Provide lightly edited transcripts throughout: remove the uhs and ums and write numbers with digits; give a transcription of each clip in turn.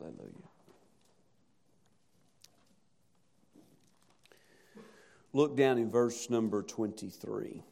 Hallelujah. Look down in verse number 23.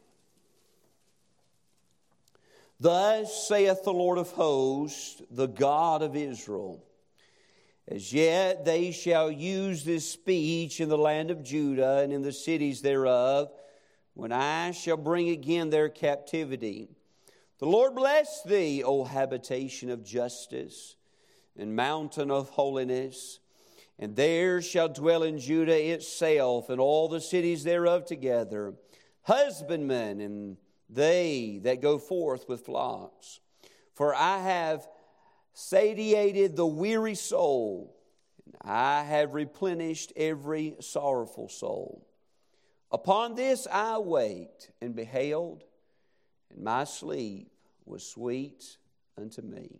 Thus saith the Lord of hosts, the God of Israel, as yet they shall use this speech in the land of Judah and in the cities thereof, when I shall bring again their captivity. The Lord bless thee, O habitation of justice, and mountain of holiness. And there shall dwell in Judah itself, and all the cities thereof together, husbandmen, and they that go forth with flocks. For I have satiated the weary soul, and I have replenished every sorrowful soul. Upon this I waked, and beheld, and my sleep was sweet unto me.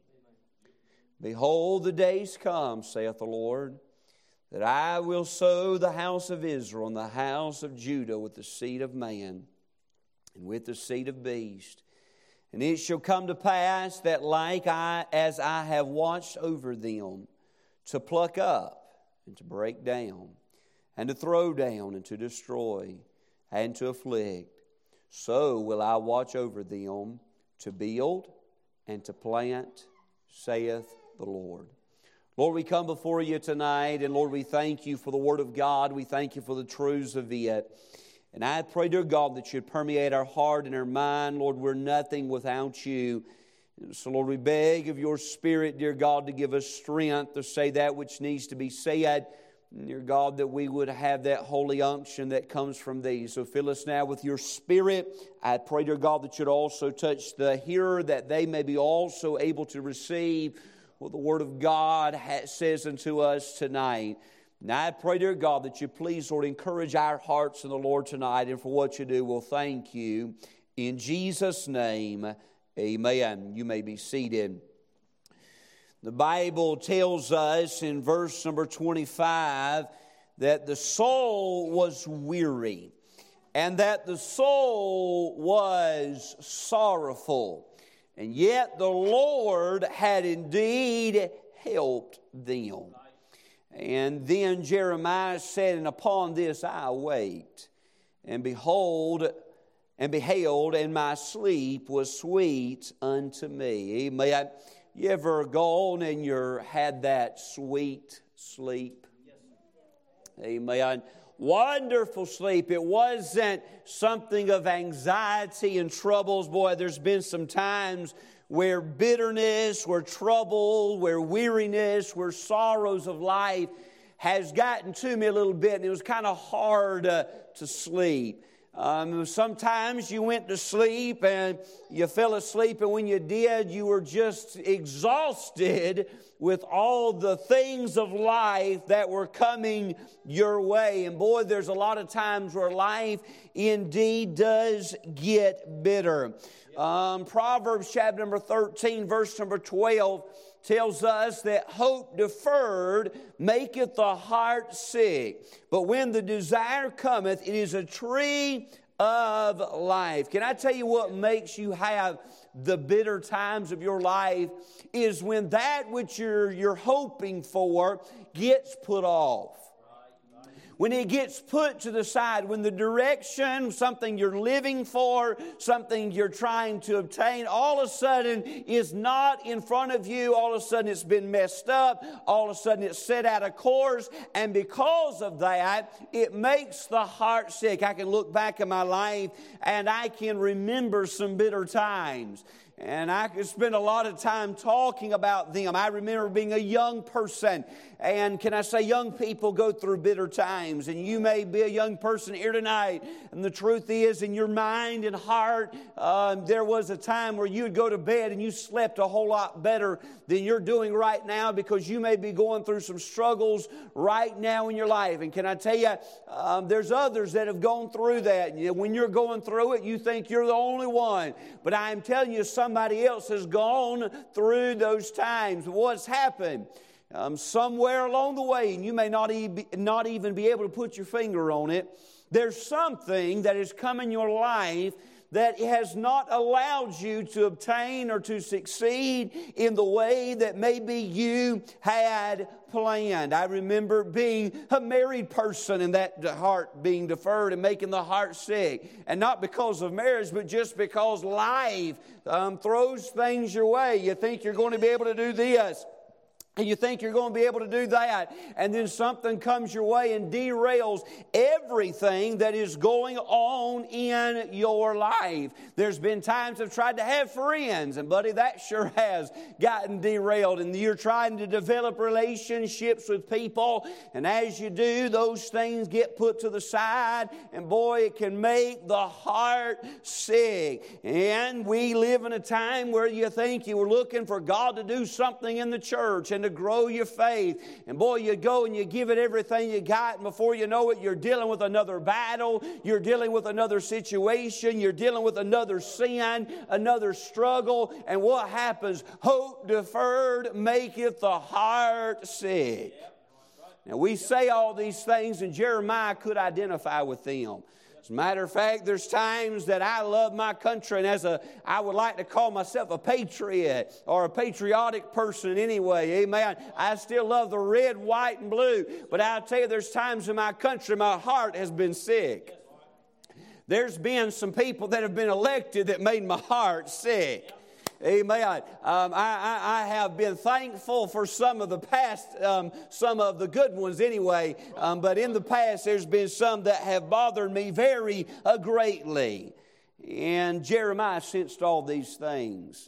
Behold, the days come, saith the Lord, that I will sow the house of Israel and the house of Judah with the seed of man and with the seed of beast. And it shall come to pass that as I have watched over them, to pluck up and to break down, and to throw down and to destroy, and to afflict, so will I watch over them to build and to plant, saith the Lord. Lord, we come before you tonight, and Lord, we thank you for the Word of God. We thank you for the truths of it. And I pray, dear God, that you'd permeate our heart and our mind. Lord, we're nothing without you. So, Lord, we beg of your Spirit, dear God, to give us strength to say that which needs to be said. Dear God, that we would have that holy unction that comes from thee. So fill us now with your Spirit. I pray, dear God, that you'd also touch the hearer, that they may be also able to receive what the Word of God says unto us tonight. Now I pray, dear God, that you please, Lord, encourage our hearts in the Lord tonight, and for what you do, we'll thank you. In Jesus' name, amen. You may be seated. The Bible tells us in verse number 25 that the soul was weary and that the soul was sorrowful. And yet the Lord had indeed helped them. And then Jeremiah said, and upon this I awaked, and behold, and beheld, and my sleep was sweet unto me. Amen. You ever gone and you had that sweet sleep? Amen. Wonderful sleep. It wasn't something of anxiety and troubles. Boy, there's been some times where bitterness, where trouble, where weariness, where sorrows of life has gotten to me a little bit, and it was kind of hard to sleep. Sometimes you went to sleep and you fell asleep, and when you did, you were just exhausted with all the things of life that were coming your way. And boy, there's a lot of times where life indeed does get bitter. Proverbs chapter number 13, verse number 12 tells us that hope deferred maketh the heart sick, but when the desire cometh, it is a tree of life. Can I tell you what makes you have the bitter times of your life is when that which you're hoping for gets put off. When it gets put to the side, when the direction, something you're living for, something you're trying to obtain, all of a sudden is not in front of you. All of a sudden it's been messed up. All of a sudden it's set out of course. And because of that, it makes the heart sick. I can look back at my life and I can remember some bitter times. And I could spend a lot of time talking about them. I remember being a young person. And can I say, young people go through bitter times. And you may be a young person here tonight. And the truth is, in your mind and heart, there was a time where you would go to bed and you slept a whole lot better than you're doing right now, because you may be going through some struggles right now in your life. And can I tell you, there's others that have gone through that. When you're going through it, you think you're the only one. But I am telling you, somebody else has gone through those times. What's happened? Somewhere along the way, and you may not even be able to put your finger on it, there's something that has come in your life that has not allowed you to obtain or to succeed in the way that maybe you had planned. I remember being a married person and that heart being deferred and making the heart sick. And not because of marriage, but just because life throws things your way. You think you're going to be able to do this, and you think you're going to be able to do that, and then something comes your way and derails everything that is going on in your life. There's been times I've tried to have friends, and buddy, that sure has gotten derailed. And you're trying to develop relationships with people, and as you do, those things get put to the side, and boy, it can make the heart sick. And we live in a time where you think you were looking for God to do something in the church and to grow your faith. And boy, you go and you give it everything you got, and before you know it, you're dealing with another battle, you're dealing with another situation, you're dealing with another sin, another struggle, and what happens? Hope deferred maketh the heart sick. Now, we say all these things, and Jeremiah could identify with them. As a matter of fact, there's times that I love my country, and I would like to call myself a patriot or a patriotic person anyway. Amen. I still love the red, white, and blue. But I'll tell you, there's times in my country my heart has been sick. There's been some people that have been elected that made my heart sick. Amen. I have been thankful for some of the past, some of the good ones anyway. But in the past, there's been some that have bothered me very greatly. And Jeremiah sensed all these things.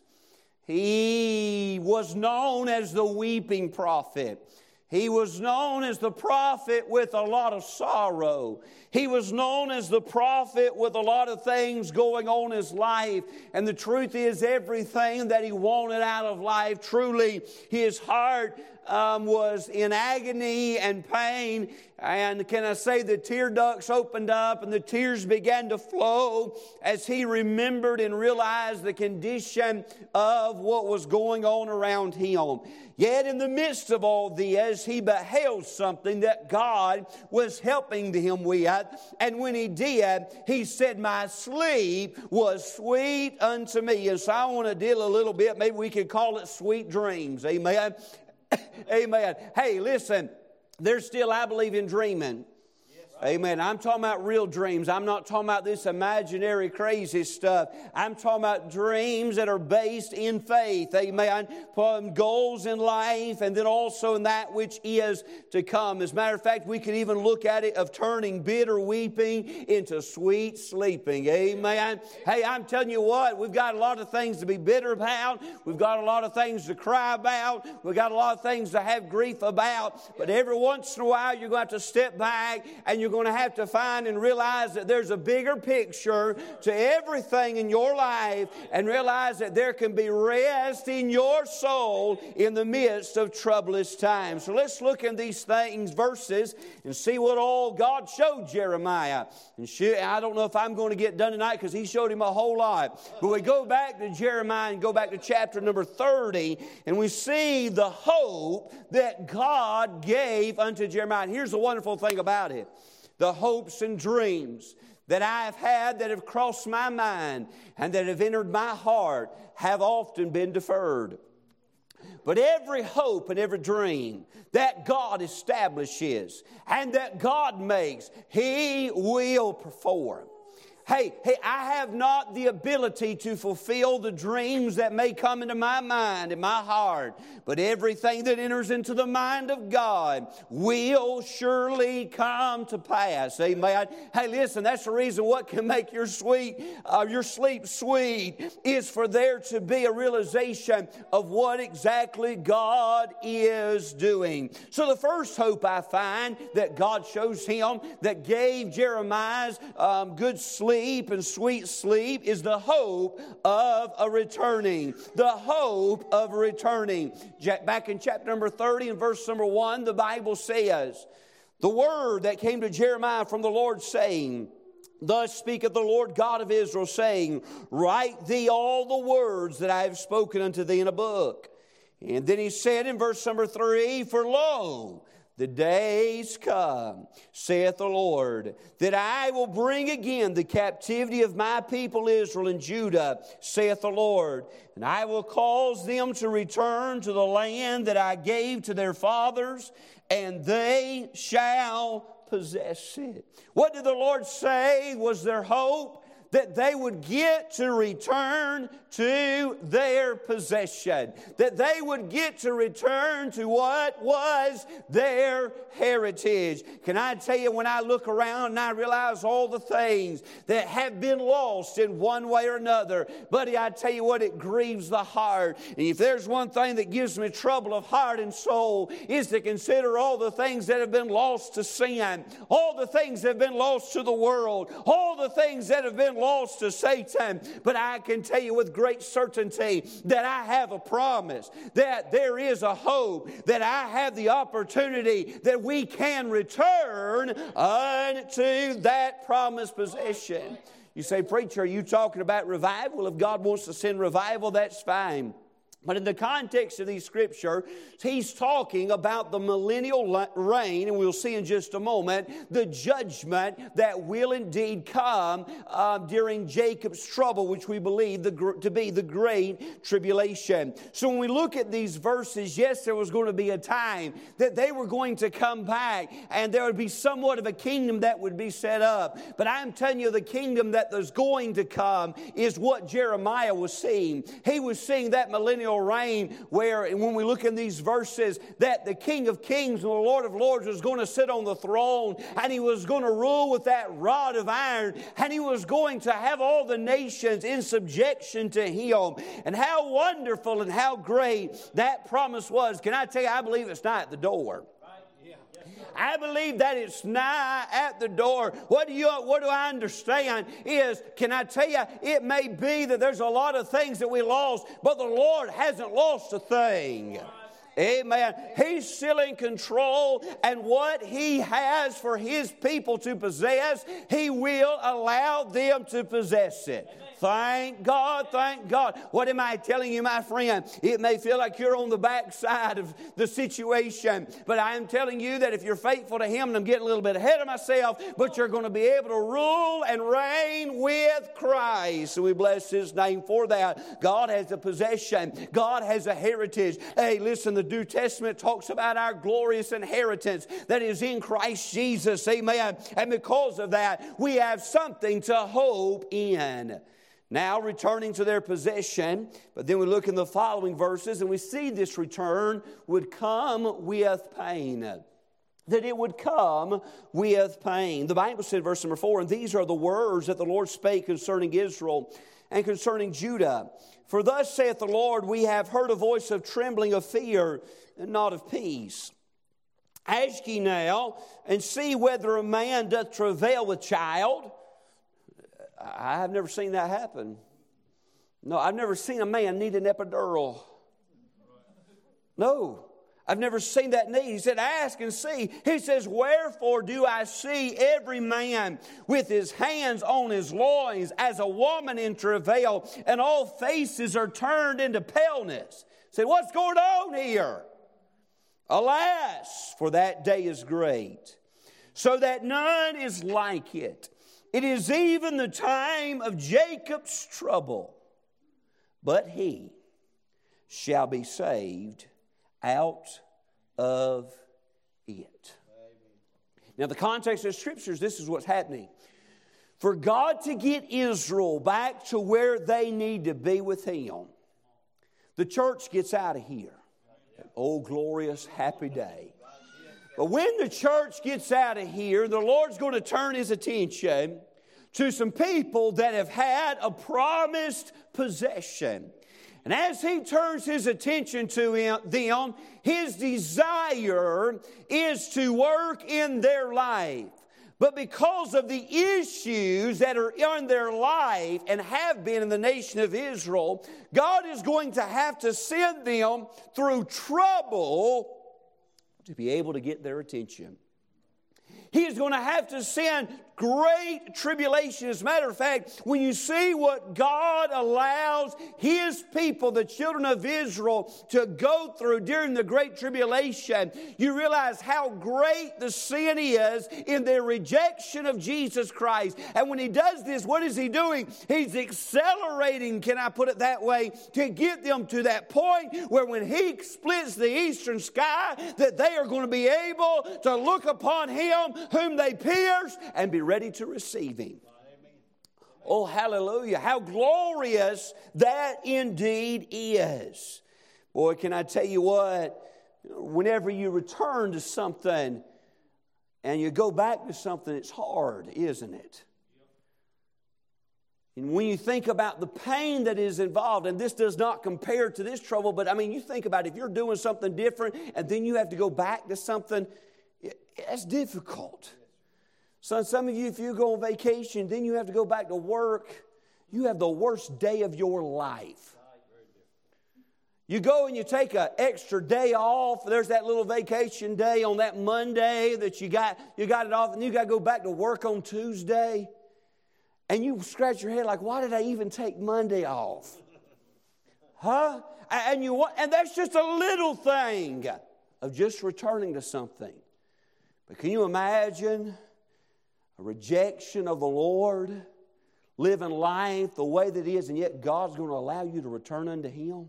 He was known as the weeping prophet. He was known as the prophet with a lot of sorrow. He was known as the prophet with a lot of things going on in his life. And the truth is, everything that he wanted out of life, truly, his heart was in agony and pain. And can I say the tear ducts opened up and the tears began to flow as he remembered and realized the condition of what was going on around him. Yet in the midst of all this, he beheld something that God was helping him with. And when he did, he said, "My sleep was sweet unto me." And so I want to deal a little bit, maybe we could call it sweet dreams. Amen. Amen. Hey, listen, there's still, I believe in dreaming. Amen. I'm talking about real dreams. I'm not talking about this imaginary crazy stuff. I'm talking about dreams that are based in faith. Amen. Goals in life, and then also in that which is to come. As a matter of fact, we could even look at it of turning bitter weeping into sweet sleeping. Amen. Hey, I'm telling you what, we've got a lot of things to be bitter about. We've got a lot of things to cry about. We've got a lot of things to have grief about. But every once in a while, you're going to have to step back, and you're going to have to find and realize that there's a bigger picture to everything in your life, and realize that there can be rest in your soul in the midst of troublous times. So let's look in these verses and see what all God showed Jeremiah. And I don't know if I'm going to get done tonight because he showed him a whole lot. But we go back to Jeremiah and go back to chapter number 30, and we see the hope that God gave unto Jeremiah. And here's the wonderful thing about it. The hopes and dreams that I have had, that have crossed my mind and that have entered my heart, have often been deferred. But every hope and every dream that God establishes and that God makes, He will perform. Hey, I have not the ability to fulfill the dreams that may come into my mind and my heart, but everything that enters into the mind of God will surely come to pass. Amen. Hey, listen, that's the reason what can make your sleep sweet is for there to be a realization of what exactly God is doing. So the first hope I find that God shows him that gave Jeremiah's good sleep and sweet sleep is the hope of a returning. The hope of returning. Back in chapter number 30 and verse number 1, the Bible says, "The word that came to Jeremiah from the Lord, saying, Thus speaketh the Lord God of Israel, saying, Write thee all the words that I have spoken unto thee in a book." And then he said in verse number 3, "For lo, the days come, saith the Lord, that I will bring again the captivity of my people Israel and Judah, saith the Lord. And I will cause them to return to the land that I gave to their fathers, and they shall possess it. What did the Lord say was their hope? That they would get to return to their possession. That they would get to return to what was their heritage. Can I tell you, when I look around and I realize all the things that have been lost in one way or another, buddy, I tell you what, it grieves the heart. And if there's one thing that gives me trouble of heart and soul, is to consider all the things that have been lost to sin, all the things that have been lost to the world, all the things that have been lost to Satan. But I can tell you with great certainty that I have a promise, that there is a hope, that I have the opportunity that we can return unto that promised possession. You say, preacher, are you talking about revival? If God wants to send revival, that's fine. But in the context of these scriptures, he's talking about the millennial reign, and we'll see in just a moment, the judgment that will indeed come during Jacob's trouble, which we believe to be the great tribulation. So when we look at these verses, yes, there was going to be a time that they were going to come back, and there would be somewhat of a kingdom that would be set up. But I'm telling you, the kingdom that was going to come is what Jeremiah was seeing. He was seeing that millennial reign where, when we look in these verses, that the King of Kings and the Lord of Lords was going to sit on the throne, and he was going to rule with that rod of iron, and he was going to have all the nations in subjection to him. And how wonderful and how great that promise was. Can I tell you, I believe it's nigh at the door. I believe that it's nigh at the door. What do I understand is, can I tell you, it may be that there's a lot of things that we lost, but the Lord hasn't lost a thing. Amen. He's still in control, and what He has for His people to possess, He will allow them to possess it. Thank God, thank God. What am I telling you, my friend? It may feel like you're on the backside of the situation, but I am telling you that if you're faithful to Him, and I'm getting a little bit ahead of myself, but you're going to be able to rule and reign with Christ. So we bless His name for that. God has a possession. God has a heritage. Hey, listen, the New Testament talks about our glorious inheritance that is in Christ Jesus. Amen. And because of that, we have something to hope in. Now returning to their possession, but then we look in the following verses and we see this return would come with pain. That it would come with pain. The Bible said, verse number 4, and these are the words that the Lord spake concerning Israel and concerning Judah. For thus saith the Lord, we have heard a voice of trembling, of fear, and not of peace. Ask ye now, and see whether a man doth travail with child. I have never seen that happen. No, I've never seen a man need an epidural. No, I've never seen that need. He said, ask and see. He says, wherefore do I see every man with his hands on his loins as a woman in travail, and all faces are turned into paleness. He said, what's going on here? Alas, for that day is great, so that none is like it. It is even the time of Jacob's trouble, but he shall be saved out of it. Now, the context of the Scriptures, this is what's happening. For God to get Israel back to where they need to be with Him, the church gets out of here. Oh, glorious, happy day. But when the church gets out of here, the Lord's going to turn His attention to some people that have had a promised possession. And as He turns His attention to them, His desire is to work in their life. But because of the issues that are in their life and have been in the nation of Israel, God is going to have to send them through trouble to be able to get their attention. He's going to have to send great tribulation. As a matter of fact, when you see what God allows His people, the children of Israel, to go through during the great tribulation, you realize how great the sin is in their rejection of Jesus Christ. And when He does this, what is He doing? He's accelerating, can I put it that way, to get them to that point where when He splits the eastern sky, that they are going to be able to look upon Him whom they pierced and be ready to receive Him. Oh, hallelujah. How glorious that indeed is. Boy, can I tell you what? Whenever you return to something and you go back to something, it's hard, isn't it? And when you think about the pain that is involved, and this does not compare to this trouble, but I mean, you think about if you're doing something different and then you have to go back to something, that's difficult. So some of you, if you go on vacation, then you have to go back to work, you have the worst day of your life. You go and you take an extra day off. There's that little vacation day on that Monday that you got it off, and you got to go back to work on Tuesday. And you scratch your head like, why did I even take Monday off? Huh? And that's just a little thing of just returning to something. But can you imagine a rejection of the Lord, living life the way that it is, and yet God's going to allow you to return unto Him?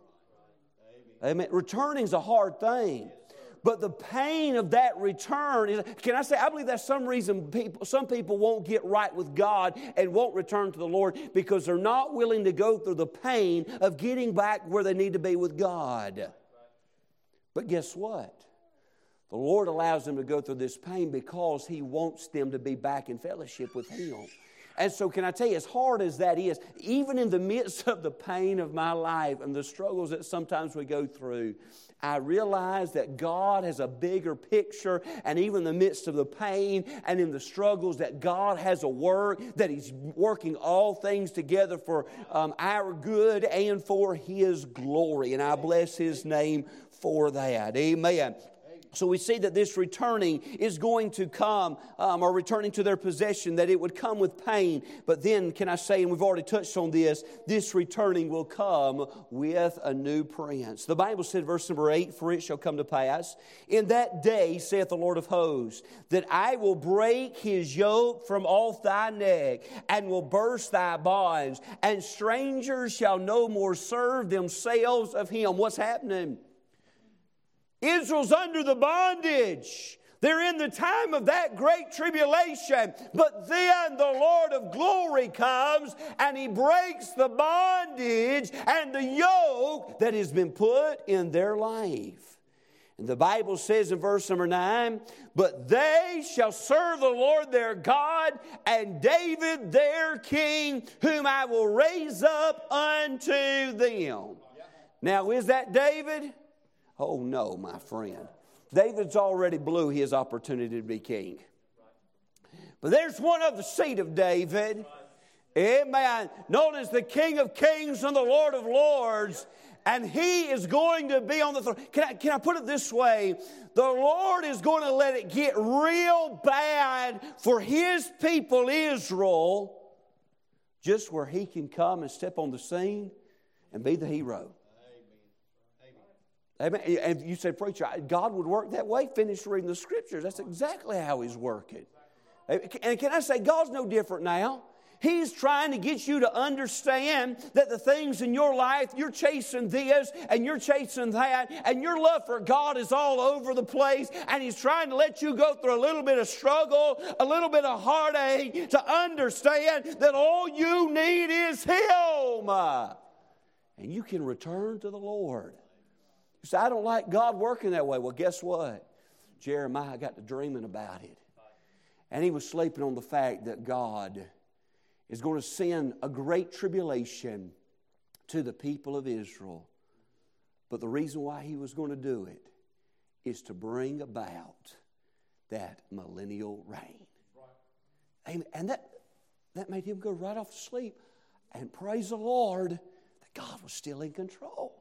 Amen. Returning is a hard thing. But the pain of that return, can I say, I believe that's some reason some people won't get right with God and won't return to the Lord because they're not willing to go through the pain of getting back where they need to be with God. But guess what? The Lord allows them to go through this pain because He wants them to be back in fellowship with Him. And so can I tell you, as hard as that is, even in the midst of the pain of my life and the struggles that sometimes we go through, I realize that God has a bigger picture, and even in the midst of the pain and in the struggles, that God has a work, that He's working all things together for our good and for His glory. And I bless His name for that. Amen. So we see that this returning is going to come, or returning to their possession, that it would come with pain. But then, can I say, and we've already touched on this returning will come with a new prince. The Bible said, verse number 8, for it shall come to pass, in that day, saith the Lord of hosts, that I will break his yoke from off thy neck, and will burst thy bonds, and strangers shall no more serve themselves of him. What's happening? Israel's under the bondage. They're in the time of that great tribulation. But then the Lord of glory comes and He breaks the bondage and the yoke that has been put in their life. And the Bible says in verse number 9, but they shall serve the Lord their God and David their king, whom I will raise up unto them. Now, is that David? Oh, no, my friend. David's already blew his opportunity to be king. But there's one of the seed of David. Amen. Known as the King of Kings and the Lord of Lords. And he is going to be on the throne. Can I put it this way? The Lord is going to let it get real bad for His people Israel, just where He can come and step on the scene and be the hero. Amen. And you say, preacher, God would work that way? Finish reading the Scriptures. That's exactly how He's working. And can I say, God's no different now. He's trying to get you to understand that the things in your life, you're chasing this and you're chasing that, and your love for God is all over the place, and He's trying to let you go through a little bit of struggle, a little bit of heartache to understand that all you need is Him. And you can return to the Lord. You say, I don't like God working that way. Well, guess what? Jeremiah got to dreaming about it. And he was sleeping on the fact that God is going to send a great tribulation to the people of Israel. But the reason why He was going to do it is to bring about that millennial reign. Amen. And that made him go right off to sleep and praise the Lord that God was still in control.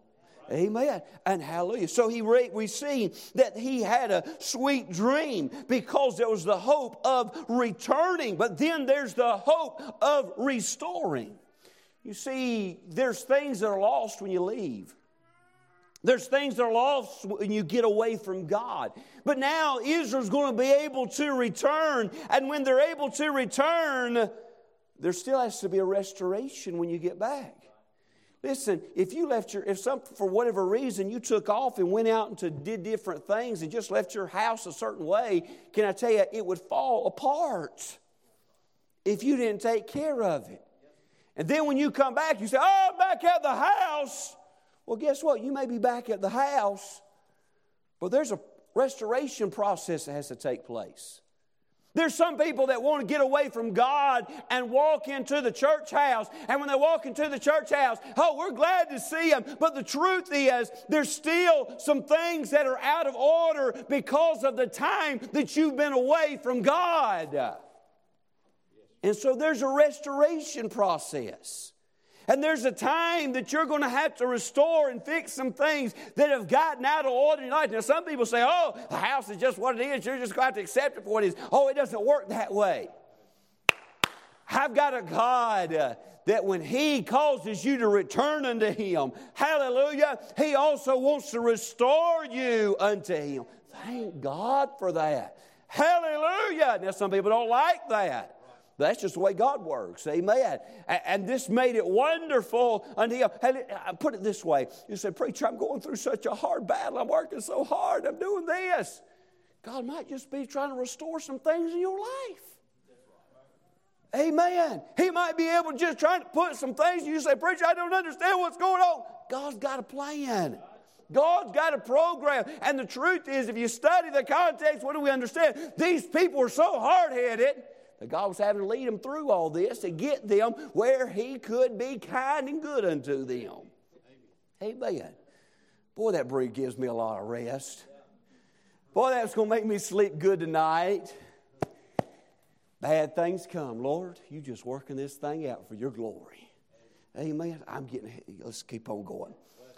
Amen. And hallelujah. So we see that he had a sweet dream because there was the hope of returning. But then there's the hope of restoring. You see, there's things that are lost when you leave. There's things that are lost when you get away from God. But now Israel's going to be able to return. And when they're able to return, there still has to be a restoration when you get back. Listen, for whatever reason you took off and went out and did different things and just left your house a certain way, can I tell you, it would fall apart if you didn't take care of it. And then when you come back, you say, oh, I'm back at the house. Well, guess what? You may be back at the house, but there's a restoration process that has to take place. There's some people that want to get away from God and walk into the church house. And when they walk into the church house, oh, we're glad to see them. But the truth is, there's still some things that are out of order because of the time that you've been away from God. And so there's a restoration process. And there's a time that you're going to have to restore and fix some things that have gotten out of order in your life. Now, some people say, oh, the house is just what it is. You're just going to have to accept it for what it is. Oh, it doesn't work that way. I've got a God that when He causes you to return unto Him, hallelujah, He also wants to restore you unto Him. Thank God for that. Hallelujah. Now, some people don't like that. That's just the way God works. Amen. And this made it wonderful unto Him. I put it this way. You say, preacher, I'm going through such a hard battle. I'm working so hard. I'm doing this. God might just be trying to restore some things in your life. Amen. He might be able to just try to put some things. You say, preacher, I don't understand what's going on. God's got a plan. God's got a program. And the truth is, if you study the context, what do we understand? These people are so hard-headed that God was having to lead them through all this to get them where He could be kind and good unto them. Amen. Boy, that breed gives me a lot of rest. Boy, that's going to make me sleep good tonight. Bad things come. Lord, you just working this thing out for your glory. Amen. Let's keep on going.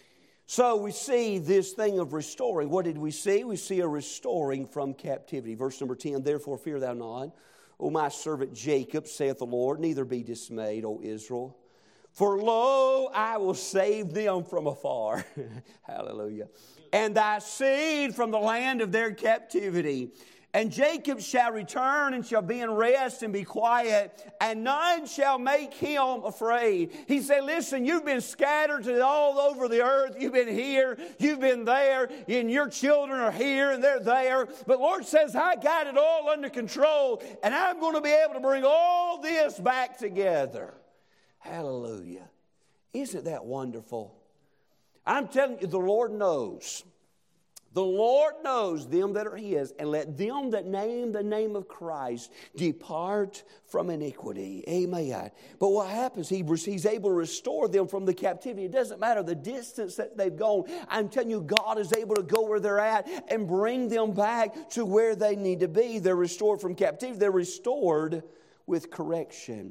So we see this thing of restoring. What did we see? We see a restoring from captivity. Verse number 10, therefore fear thou not, O my servant Jacob, saith the Lord, neither be dismayed, O Israel. For lo, I will save them from afar. Hallelujah. And thy seed from the land of their captivity. And Jacob shall return and shall be in rest and be quiet, and none shall make him afraid. He said, listen, you've been scattered all over the earth. You've been here, you've been there, and your children are here and they're there. But Lord says, I got it all under control, and I'm going to be able to bring all this back together. Hallelujah. Isn't that wonderful? I'm telling you, the Lord knows. The Lord knows them that are His, and let them that name the name of Christ depart from iniquity. Amen. But what happens, He's able to restore them from the captivity. It doesn't matter the distance that they've gone. I'm telling you, God is able to go where they're at and bring them back to where they need to be. They're restored from captivity. They're restored with correction.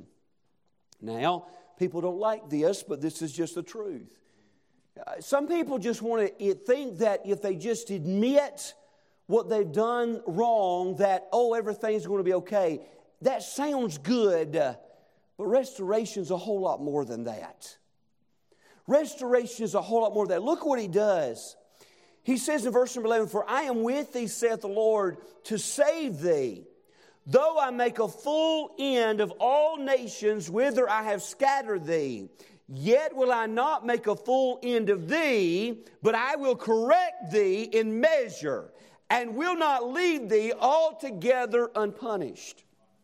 Now, people don't like this, but this is just the truth. Some people just want to think that if they just admit what they've done wrong, that, everything's going to be okay. That sounds good, but restoration is a whole lot more than that. Restoration is a whole lot more than that. Look what He does. He says in verse number 11, for I am with thee, saith the Lord, to save thee. Though I make a full end of all nations whither I have scattered thee, yet will I not make a full end of thee, but I will correct thee in measure, and will not leave thee altogether unpunished.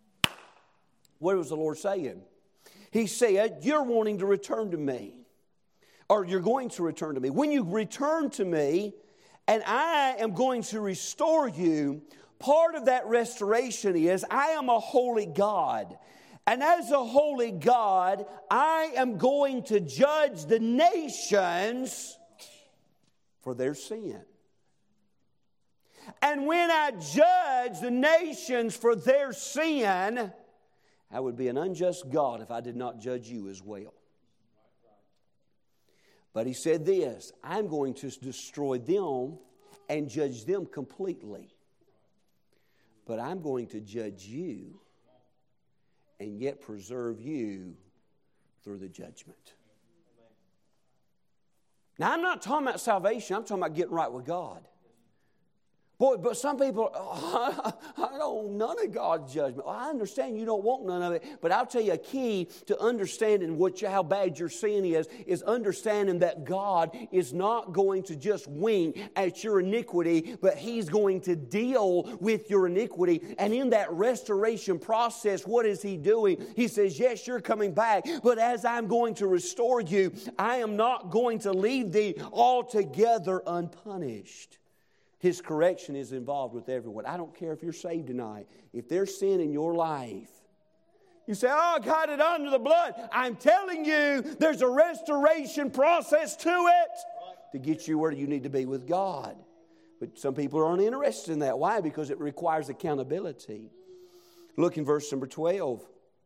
What was the Lord saying? He said, you're wanting to return to me, or you're going to return to me. When you return to me, and I am going to restore you, part of that restoration is I am a holy God. And as a holy God, I am going to judge the nations for their sin. And when I judge the nations for their sin, I would be an unjust God if I did not judge you as well. But he said this, I'm going to destroy them and judge them completely. But I'm going to judge you and yet preserve you through the judgment. Now, I'm not talking about salvation. I'm talking about getting right with God. Boy, but some people, I don't want none of God's judgment. Well, I understand you don't want none of it, but I'll tell you a key to understanding how bad your sin is understanding that God is not going to just wink at your iniquity, but He's going to deal with your iniquity. And in that restoration process, what is He doing? He says, yes, you're coming back, but as I'm going to restore you, I am not going to leave thee altogether unpunished. His correction is involved with everyone. I don't care if you're saved tonight. If there's sin in your life, you say, oh, I got it under the blood. I'm telling you, there's a restoration process to it to get you where you need to be with God. But some people aren't interested in that. Why? Because it requires accountability. Look in verse number 12.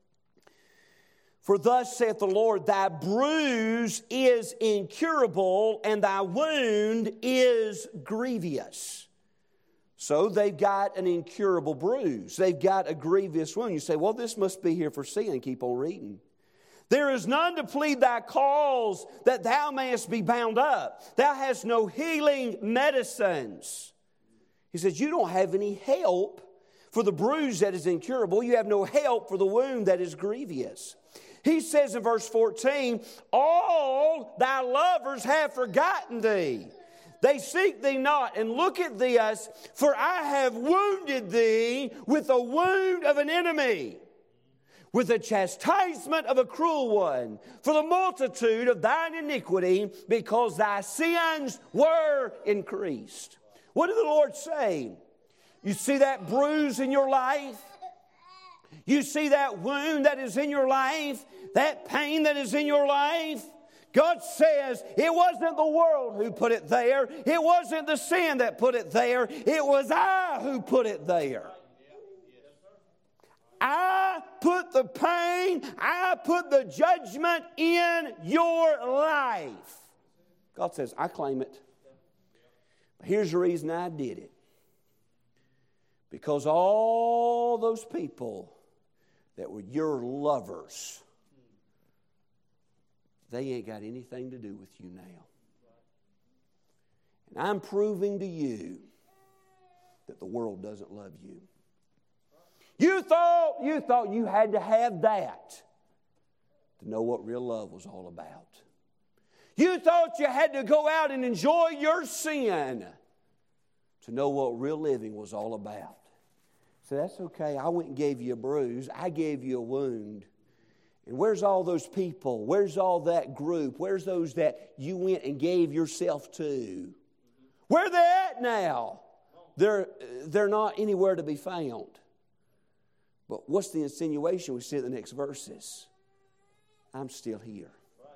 For thus saith the Lord, thy bruise is incurable, and thy wound is grievous. So they've got an incurable bruise. They've got a grievous wound. You say, well, this must be here for sin. Keep on reading. There is none to plead thy cause that thou mayest be bound up. Thou hast no healing medicines. He says, you don't have any help for the bruise that is incurable. You have no help for the wound that is grievous. He says in verse 14, all thy lovers have forgotten thee. They seek thee not. And look at this, for I have wounded thee with a wound of an enemy, with the chastisement of a cruel one, for the multitude of thine iniquity, because thy sins were increased. What did the Lord say? You see that bruise in your life? You see that wound that is in your life? That pain that is in your life? God says it wasn't the world who put it there. It wasn't the sin that put it there. It was I who put it there. I put the pain, I put the judgment in your life. God says, I claim it. But here's the reason I did it. Because all those people that were your lovers, they ain't got anything to do with you now. And I'm proving to you that the world doesn't love you. You thought you had to have that to know what real love was all about. You thought you had to go out and enjoy your sin to know what real living was all about. So that's okay. I went and gave you a bruise. I gave you a wound. And where's all those people? Where's all that group? Where's those that you went and gave yourself to? Where are they at now? They're not anywhere to be found. But what's the insinuation we see in the next verses? I'm still here.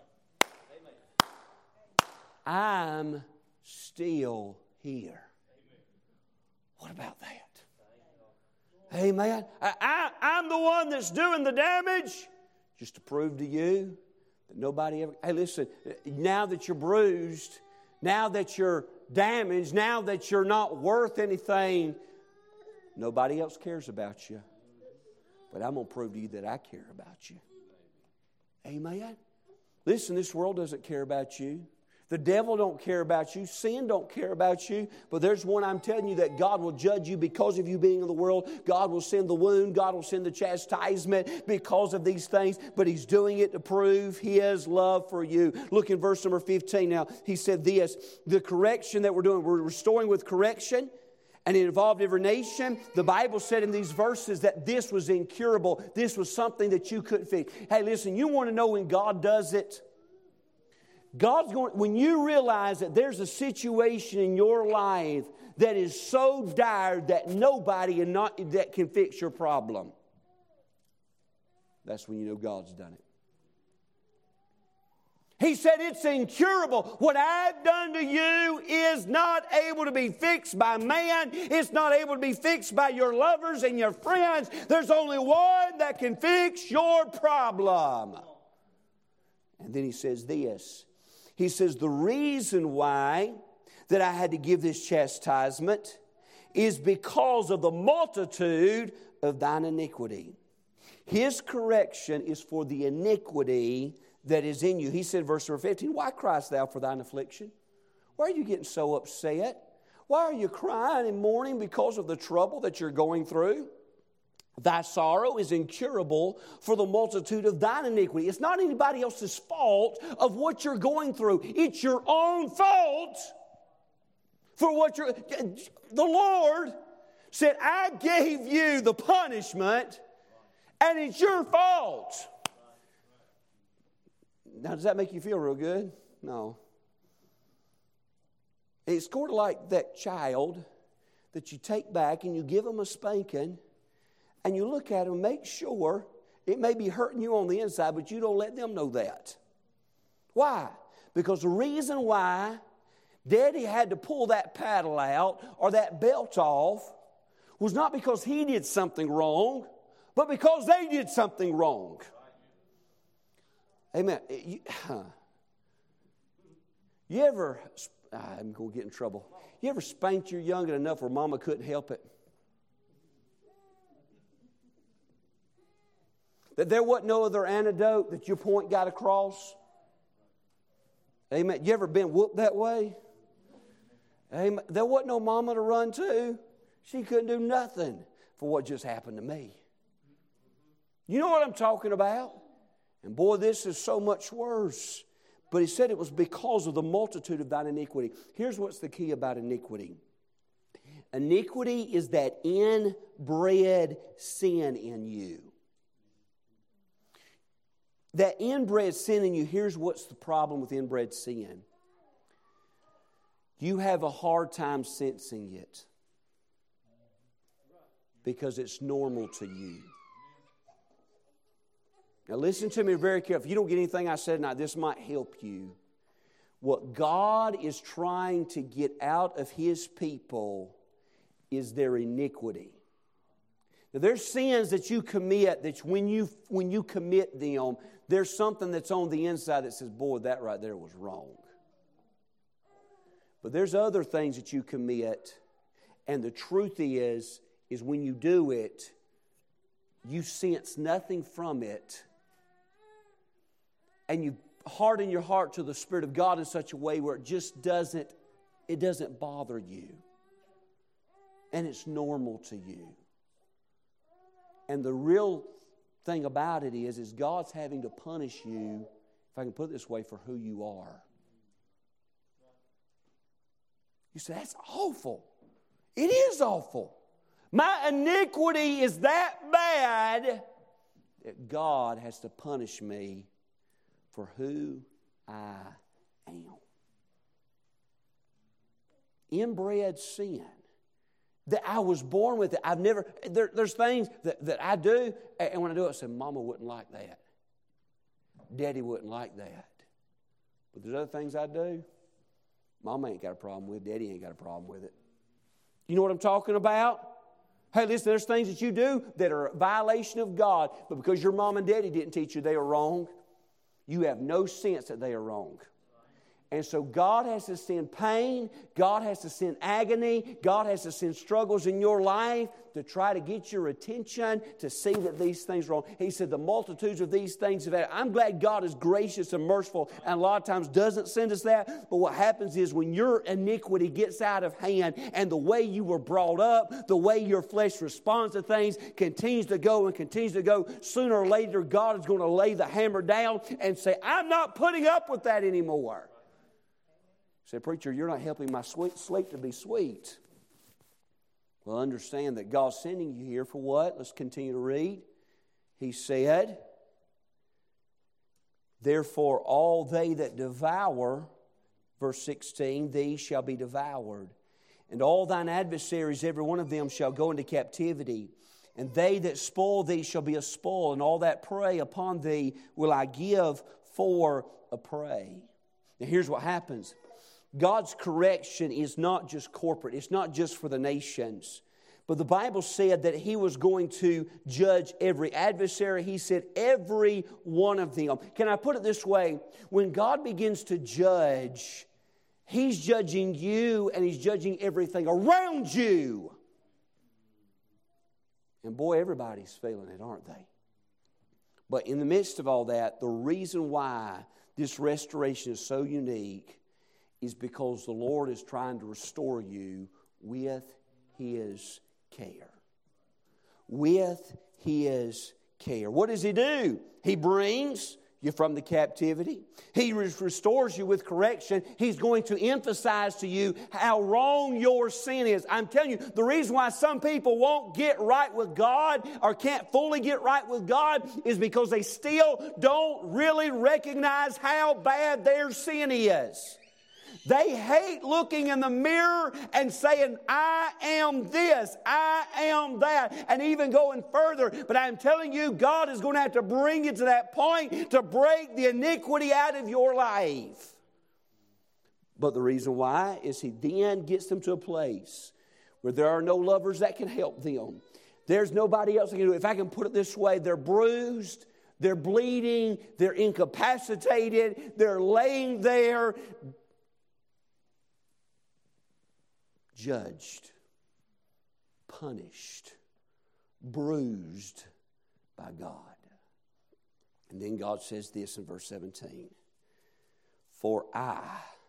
I'm still here. What about that? Amen. I'm the one that's doing the damage. Just to prove to you that nobody ever... Hey, listen, now that you're bruised, now that you're damaged, now that you're not worth anything, nobody else cares about you. But I'm going to prove to you that I care about you. Amen. Listen, this world doesn't care about you. The devil don't care about you. Sin don't care about you. But there's one I'm telling you that God will judge you because of you being in the world. God will send the wound. God will send the chastisement because of these things. But He's doing it to prove His love for you. Look in verse number 15 now. He said this, the correction that we're restoring with correction. And it involved every nation. The Bible said in these verses that this was incurable. This was something that you couldn't fix. Hey, listen, you want to know when God does it? When you realize that there's a situation in your life that is so dire that nobody that can fix your problem, that's when you know God's done it. He said it's incurable. What I've done to you is not able to be fixed by man. It's not able to be fixed by your lovers and your friends. There's only one that can fix your problem. And then he says this. He says, the reason why that I had to give this chastisement is because of the multitude of thine iniquity. His correction is for the iniquity that is in you. He said, verse 15, why criest thou for thine affliction? Why are you getting so upset? Why are you crying and mourning because of the trouble that you're going through? Thy sorrow is incurable for the multitude of thine iniquity. It's not anybody else's fault of what you're going through. It's your own fault for what you're... The Lord said, I gave you the punishment, and it's your fault. Now, does that make you feel real good? No. It's sort of like that child that you take back and you give them a spanking, and you look at them and make sure it may be hurting you on the inside, but you don't let them know that. Why? Because the reason why Daddy had to pull that paddle out or that belt off was not because he did something wrong, but because they did something wrong. Amen. You ever, I'm going to get in trouble. You ever spanked your youngin enough where mama couldn't help it? That there wasn't no other antidote that your point got across? Amen. You ever been whooped that way? Amen. There wasn't no mama to run to. She couldn't do nothing for what just happened to me. You know what I'm talking about? And boy, this is so much worse. But he said it was because of the multitude of thine iniquity. Here's what's the key about iniquity. Iniquity is that inbred sin in you. That inbred sin in you, here's what's the problem with inbred sin. You have a hard time sensing it because it's normal to you. Now listen to me very carefully. If you don't get anything I said tonight, this might help you. What God is trying to get out of His people is their iniquity. Now, there's sins that you commit that when you commit them, there's something that's on the inside that says, boy, that right there was wrong. But there's other things that you commit, and the truth is when you do it, you sense nothing from it, and you harden your heart to the Spirit of God in such a way where it just doesn't bother you. And it's normal to you. And the real thing about it is God's having to punish you, if I can put it this way, for who you are. You say, that's awful. It is awful. My iniquity is that bad that God has to punish me for who I am. Inbred sin. That I was born with it. I've never, there's things that I do, and when I do it, I say, Mama wouldn't like that. Daddy wouldn't like that. But there's other things I do, Mama ain't got a problem with, Daddy ain't got a problem with it. You know what I'm talking about? Hey, listen, there's things that you do that are a violation of God, but because your mom and daddy didn't teach you they are wrong, you have no sense that they are wrong. And so God has to send pain, God has to send agony, God has to send struggles in your life to try to get your attention to see that these things are wrong. He said the multitudes of these things have had. I'm glad God is gracious and merciful and a lot of times doesn't send us that. But what happens is when your iniquity gets out of hand and the way you were brought up, the way your flesh responds to things continues to go and continues to go, sooner or later God is going to lay the hammer down and say, I'm not putting up with that anymore. Say, preacher, you're not helping my sleep to be sweet. Well, understand that God's sending you here for what? Let's continue to read. He said, therefore all they that devour, verse 16, these shall be devoured. And all thine adversaries, every one of them shall go into captivity. And they that spoil thee shall be a spoil. And all that prey upon thee will I give for a prey. Now here's what happens. God's correction is not just corporate. It's not just for the nations. But the Bible said that He was going to judge every adversary. He said every one of them. Can I put it this way? When God begins to judge, He's judging you and He's judging everything around you. And boy, everybody's feeling it, aren't they? But in the midst of all that, the reason why this restoration is so unique is because the Lord is trying to restore you with His care. With His care. What does He do? He brings you from the captivity. He restores you with correction. He's going to emphasize to you how wrong your sin is. I'm telling you, the reason why some people won't get right with God or can't fully get right with God is because they still don't really recognize how bad their sin is. They hate looking in the mirror and saying, I am this, I am that, and even going further. But I'm telling you, God is going to have to bring you to that point to break the iniquity out of your life. But the reason why is He then gets them to a place where there are no lovers that can help them. There's nobody else that can do it. If I can put it this way, they're bruised, they're bleeding, they're incapacitated, they're laying there, judged, punished, bruised by God. And then God says this in verse 17. For I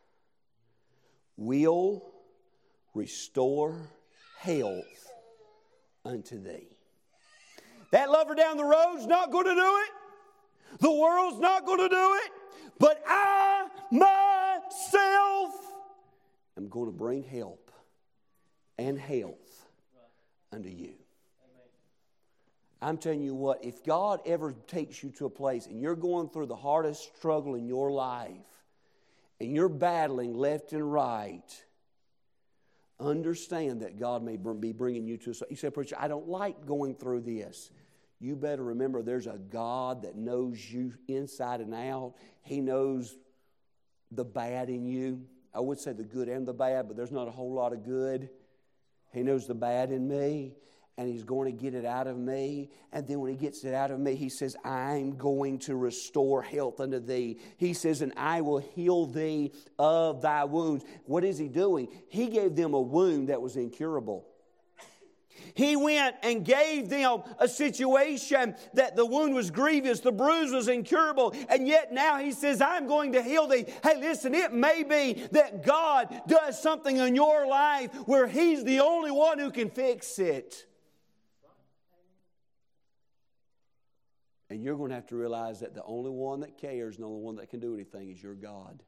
will restore health unto thee. That lover down the road's not going to do it. The world's not going to do it. But I myself am going to bring help and health unto you. I'm telling you what, if God ever takes you to a place and you're going through the hardest struggle in your life and you're battling left and right, understand that God may be bringing you to a... You say, preacher, I don't like going through this. You better remember there's a God that knows you inside and out. He knows the bad in you. I would say the good and the bad, but there's not a whole lot of good. He knows the bad in me, and He's going to get it out of me. And then when He gets it out of me, He says, I'm going to restore health unto thee. He says, and I will heal thee of thy wounds. What is He doing? He gave them a wound that was incurable. He went and gave them a situation that the wound was grievous, the bruise was incurable, and yet now He says, I'm going to heal thee. Hey, listen, it may be that God does something in your life where He's the only one who can fix it. And you're going to have to realize that the only one that cares and the only one that can do anything is your God.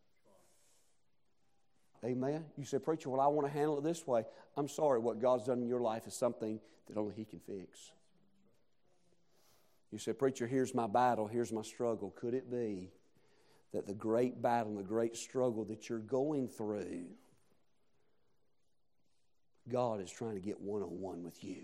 Amen? You say, preacher, well, I want to handle it this way. I'm sorry, what God's done in your life is something that only He can fix. You say, preacher, here's my battle, here's my struggle. Could it be that the great battle and the great struggle that you're going through, God is trying to get one-on-one with you?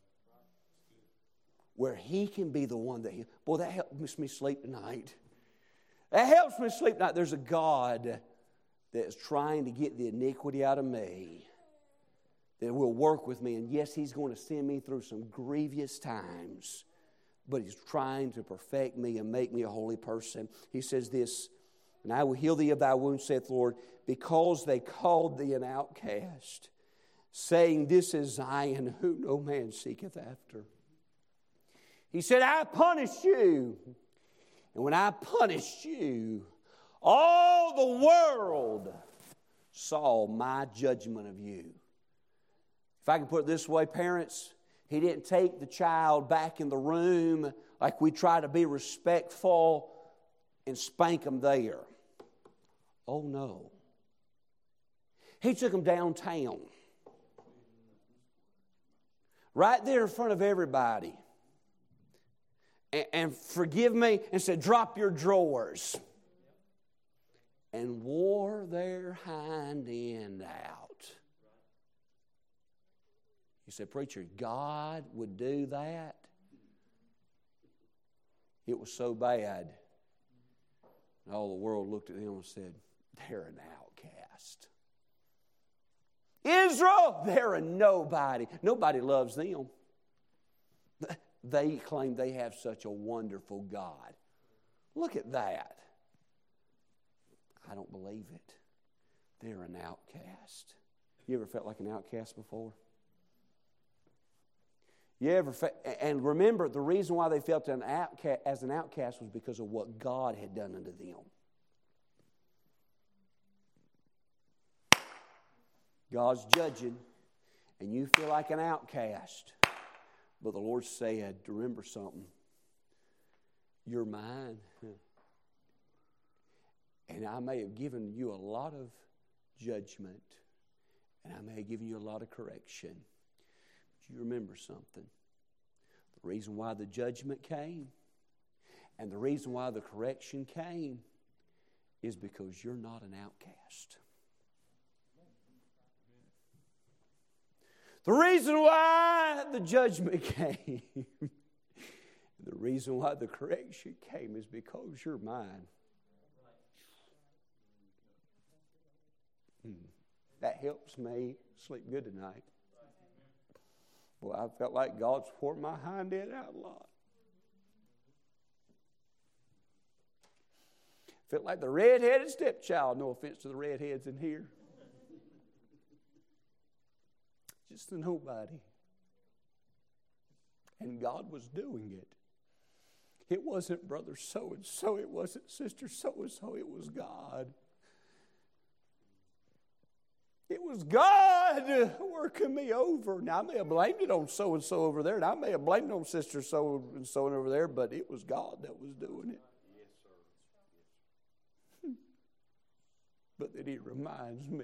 Where He can be the one that... Boy, that helps me sleep tonight. That helps me sleep tonight. There's a God that is trying to get the iniquity out of me, that will work with me. And yes, He's going to send me through some grievous times, but He's trying to perfect me and make me a holy person. He says this, and I will heal thee of thy wounds, saith the Lord, because they called thee an outcast, saying, this is Zion, whom no man seeketh after. He said, I punished you. And when I punished you, all the world saw my judgment of you. If I can put it this way, parents, He didn't take the child back in the room like we try to be respectful and spank them there. Oh, no. He took them downtown. Right there in front of everybody. And forgive me, and said, drop your drawers. And wore their hind end out. You said, preacher, God would do that? It was so bad. And all the world looked at them and said, they're an outcast. Israel, they're a nobody. Nobody loves them. They claim they have such a wonderful God. Look at that. I don't believe it. They're an outcast. You ever felt like an outcast before? And remember, the reason why they felt as an outcast was because of what God had done unto them. God's judging, and you feel like an outcast. But the Lord said, remember something. You're mine. And I may have given you a lot of judgment, and I may have given you a lot of correction. But you remember something. The reason why the judgment came and the reason why the correction came is because you're not an outcast. The reason why the judgment came, the reason why the correction came is because you're mine. That helps me sleep good tonight. Well, I felt like God's poured my hind end out a lot. Felt like the red-headed stepchild. No offense to the redheads in here. Just a nobody. And God was doing it. It wasn't brother so-and-so. It wasn't sister so-and-so. It was God. It was God working me over. Now, I may have blamed it on so-and-so over there, and I may have blamed it on sister so-and-so over there, but it was God that was doing it. Yes, sir. But then He reminds me.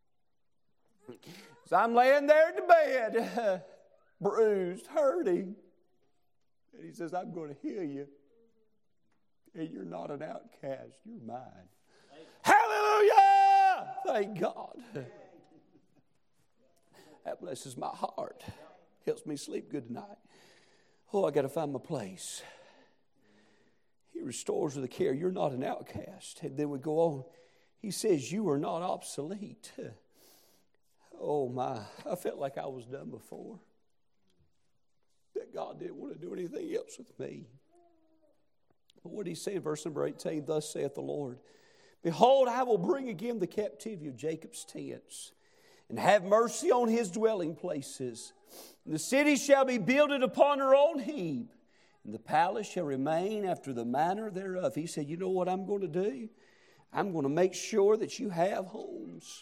So I'm laying there in the bed, bruised, hurting. And He says, I'm going to heal you. And you're not an outcast. You're mine. Hallelujah! Thank God. That blesses my heart. Helps me sleep good tonight. Oh, I got to find my place. He restores with the care. You're not an outcast. And then we go on. He says, you are not obsolete. Oh my, I felt like I was done before. That God didn't want to do anything else with me. But what did He say in verse number 18? Thus saith the Lord, behold, I will bring again the captivity of Jacob's tents, and have mercy on his dwelling places. And the city shall be builded upon her own heap, and the palace shall remain after the manner thereof. He said, you know what I'm going to do? I'm going to make sure that you have homes.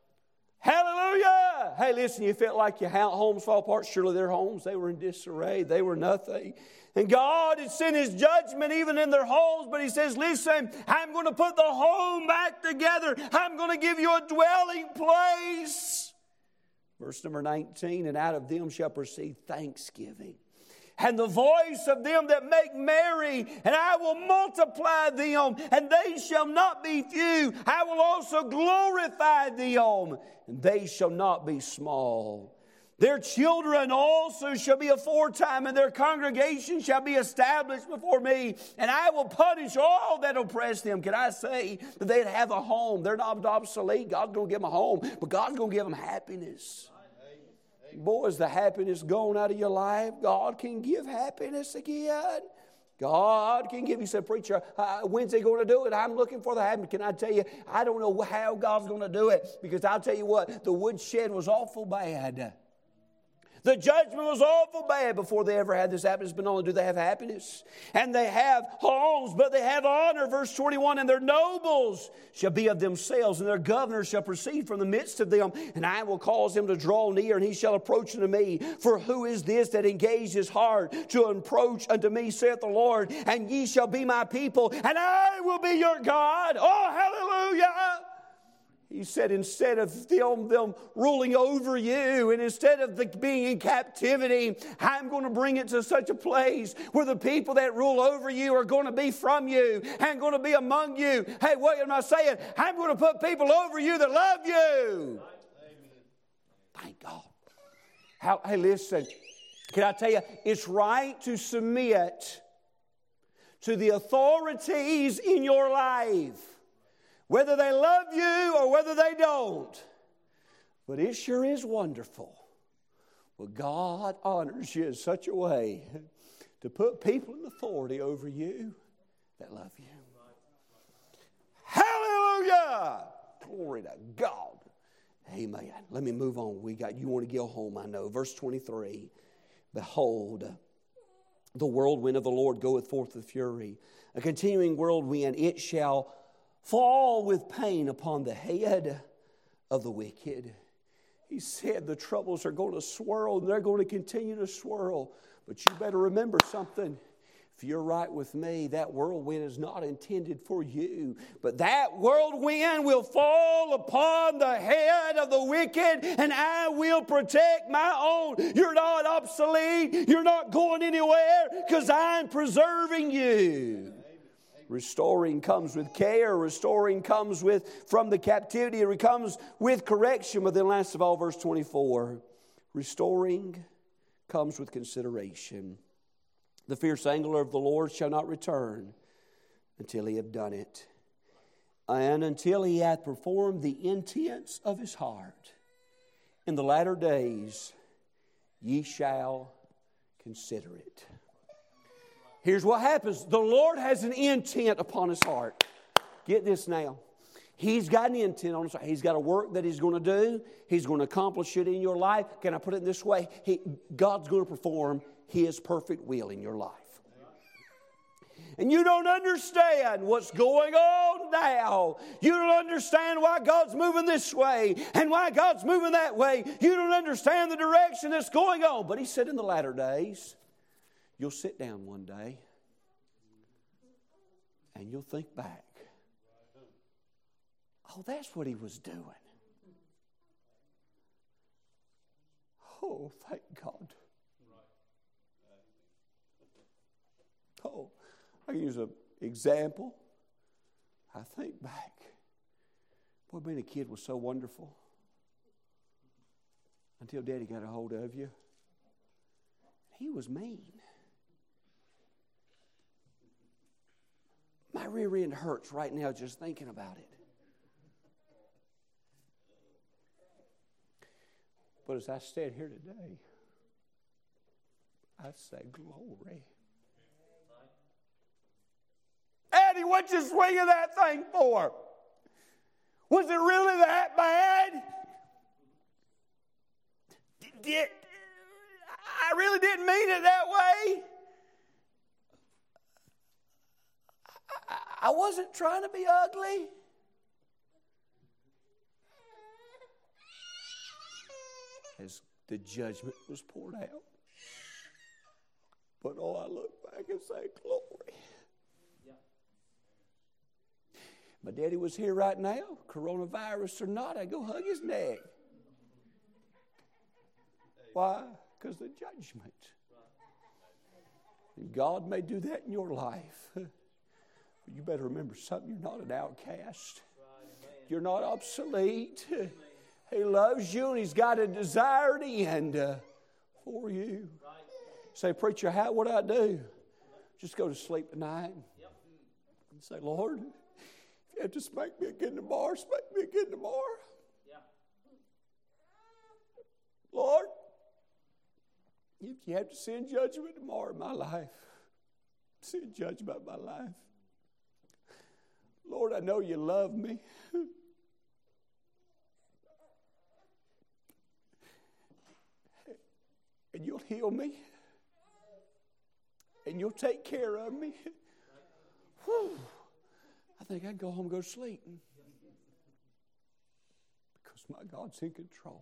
Hallelujah! Hey, listen, you felt like your homes fall apart. Surely their homes, they were in disarray. They were nothing. And God had sent His judgment even in their homes. But He says, listen, I'm going to put the home back together. I'm going to give you a dwelling place. Verse number 19, and out of them shall proceed thanksgiving, and the voice of them that make merry, and I will multiply them, and they shall not be few. I will also glorify them, and they shall not be small. Their children also shall be aforetime, and their congregation shall be established before me, and I will punish all that oppress them. Can I say that they'd have a home? They're not obsolete. God's going to give them a home, but God's going to give them happiness. Boy, is the happiness gone out of your life? God can give happiness again. God can give. You said, preacher, when's He going to do it? I'm looking for the happiness. Can I tell you, I don't know how God's going to do it, because I'll tell you what, the woodshed was awful bad. The judgment was awful bad before they ever had this happiness. But not only do they have happiness, and they have homes, but they have honor. Verse 21, and their nobles shall be of themselves, and their governors shall proceed from the midst of them. And I will cause him to draw near, and he shall approach unto me. For who is this that engaged his heart to approach unto me, saith the Lord? And ye shall be my people, and I will be your God. Oh, hallelujah! He said, instead of them ruling over you, and instead of being in captivity, I'm going to bring it to such a place where the people that rule over you are going to be from you and going to be among you. Hey, what am I saying? I'm going to put people over you that love you. Thank God. Hey, listen, can I tell you, it's right to submit to the authorities in your life. Whether they love you or whether they don't. But it sure is wonderful. Well, God honors you in such a way to put people in authority over you that love you. Hallelujah! Glory to God. Amen. Let me move on. You want to go home, I know. Verse 23. Behold, the whirlwind of the Lord goeth forth with fury. A continuing whirlwind, it shall fall with pain upon the head of the wicked. He said the troubles are going to swirl, and they're going to continue to swirl. But you better remember something. If you're right with me, that whirlwind is not intended for you. But that whirlwind will fall upon the head of the wicked, and I will protect my own. You're not obsolete. You're not going anywhere, because I'm preserving you. Restoring comes with care. Restoring comes from the captivity. It comes with correction. But then last of all, verse 24. Restoring comes with consideration. The fierce anger of the Lord shall not return until he have done it, and until he hath performed the intents of his heart. In the latter days ye shall consider it. Here's what happens. The Lord has an intent upon his heart. Get this now. He's got an intent on his heart. He's got a work that he's going to do. He's going to accomplish it in your life. Can I put it this way? God's going to perform his perfect will in your life. And you don't understand what's going on now. You don't understand why God's moving this way and why God's moving that way. You don't understand the direction that's going on. But he said in the latter days, you'll sit down one day and you'll think back. Oh, that's what he was doing. Oh, thank God. Oh, I can use an example. I think back. Boy, being a kid was so wonderful. Until Daddy got a hold of you. He was mean. My rear end hurts right now just thinking about it. But as I stand here today, I say, glory. Eddie, what you swinging that thing for? Was it really that bad? I really didn't mean it that way. I wasn't trying to be ugly. As the judgment was poured out. But I look back and say, glory. Yeah. My daddy was here right now, coronavirus or not, I'd go hug his neck. Why? Because the judgment. And God may do that in your life. But you better remember something, you're not an outcast. You're not obsolete. He loves you and he's got a desired end for you. Say, preacher, what do I do? Just go to sleep tonight and say, Lord, if you have to spank me again tomorrow, spank me again tomorrow. Lord, if you have to send judgment tomorrow in my life, send judgment in my life. Lord, I know you love me. And you'll heal me. And you'll take care of me. Whew. I think I can go home and go to sleep. Because my God's in control.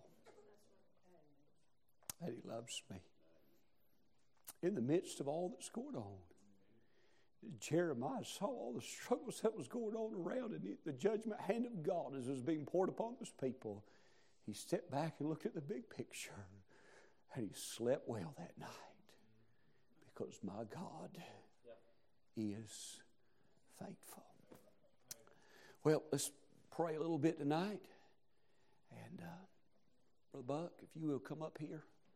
And he loves me. In the midst of all that's going on, Jeremiah saw all the struggles that was going on around and the judgment hand of God as it was being poured upon this people. He stepped back and looked at the big picture. And he slept well that night because my God is faithful. Well, let's pray a little bit tonight. And Brother Buck, if you will come up here.